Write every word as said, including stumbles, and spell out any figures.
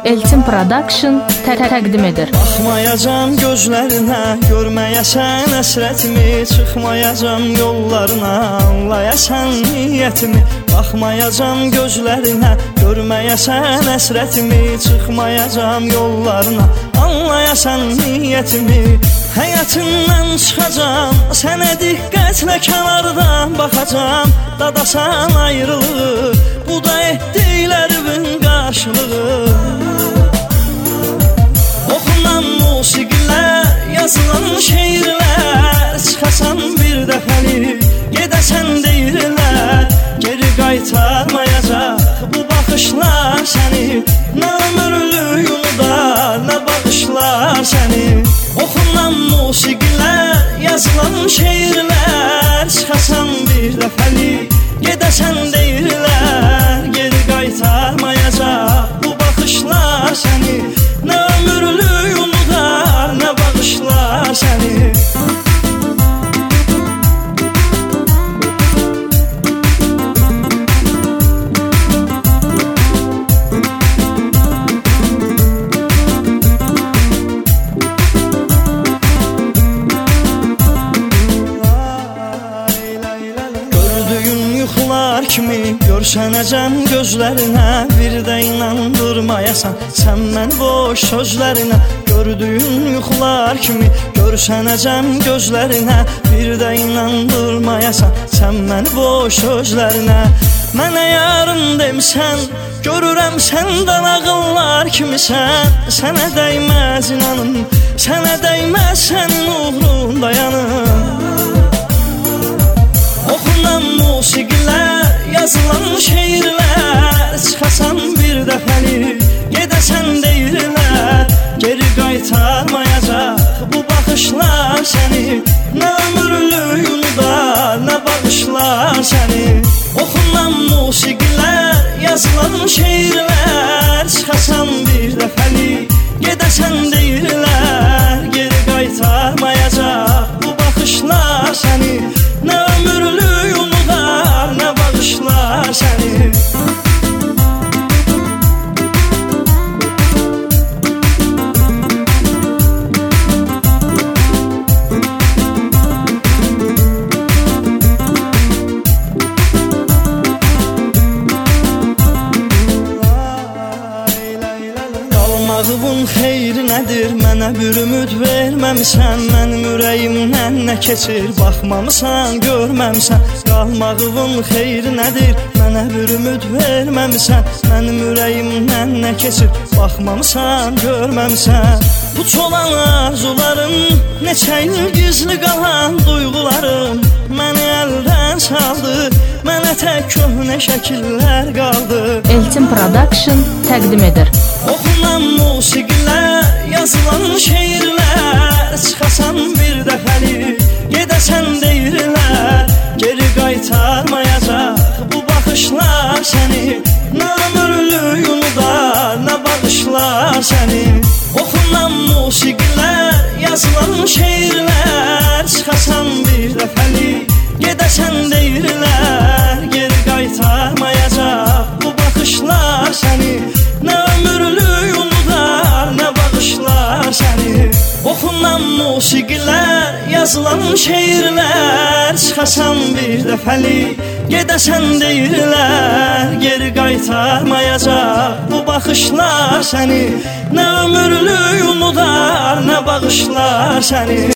Elçin Production təqdim edir. Baxmayacam gözlərinə, görməyəsən əsrətimi, çıxmayacam yollarına, anlayasan niyyətimi. Baxmayacam gözlərinə, görməyəsən əsrətimi, çıxmayacam yollarına, anlayasan niyyətimi. Həyatından çıxacam, sənə diqqətlə kənardan baxacam, dadasan ayrılığı, bu da etdiklərimin qarşılığı. Oxunan musiqilər, yazılan şeirlər, çıxasan bir dəfəlik, gedəsən deyirlər, geri qaytarmayacaq bu baxışlar səni, nə ömürlük unudar, nə bağışlar səni. Oxunan musiqilər, yazılan şeirlər, çıxasan bir dəfəlik, gedəsən deyirlər, geri qaytarmayacaq bu baxışlar səni, nə ömürlük unudar, nə bağışlar səni. Yuxular kimi görsənəcəm gözlərinə, bir də inandırmayasan sən məni boş sözlərinə. Gördüyün yuxular kimi görsənəcəm gözlərinə, bir də inandırmayasan sən məni boş sözlərinə. Mənə yarın demisən, görürəm səndən ağıllar kimisən, sənə dəyməz inanım, sənə dəyməz sənin uğrun dayanım. Oxunan musiqilər, yazılan şeirlər, çıxasan bir dəfəlik, gedəsən deyirlər, geri qaytarmayacaq bu baxışlar səni, nə ömürlük unudar, nə bağışlar səni. Oxunan musiqilər, yazılan şeirlər, çıxasan bir dəfəlik, gedəsən deyirlər, geri qaytarmayacaq bu baxışlar səni, nə ömürlük unudar, nə bağışlar səni. Qalmağımın xeyri nədir, mənə bir ümid verməmisən, mənim ürəyimdən nə keçir, baxmamısan, görməmisən. Qalmağımın xeyri nədir, mənə bir ümid verməmisən, mənim ürəyimdən nə keçir, baxmamısan, görməmisən. Bu çolan arzularım, neçə il gizli qalan duyğularım, məni əldən saldı, mənə tək köhnə şəkillər qaldı. Elçin Production təqdim edir. Oxunan musiqilər, yazılan şeirlər, çıxasan bir dəfəlik, gedəsən deyirlər, geri qaytarmayacaq bu baxışlar səni, nə ömürlük unudar, nə bağışlar səni. Oxunan musiqilər, yazılan şeirlər, çıxasan bir dəfəlik, gedəsən deyirlər, geri qaytarmayacaq bu baxışlar səni, nə ömürlük unudar, nə bağışlar səni. Oxunan musiqilər, yazılan şeirlər, çıxasan bir dəfəlik, gedəsən deyirlər, geri qaytarmayacaq bu baxışlar səni, nə ömürlük unudar, nə bağışlar səni.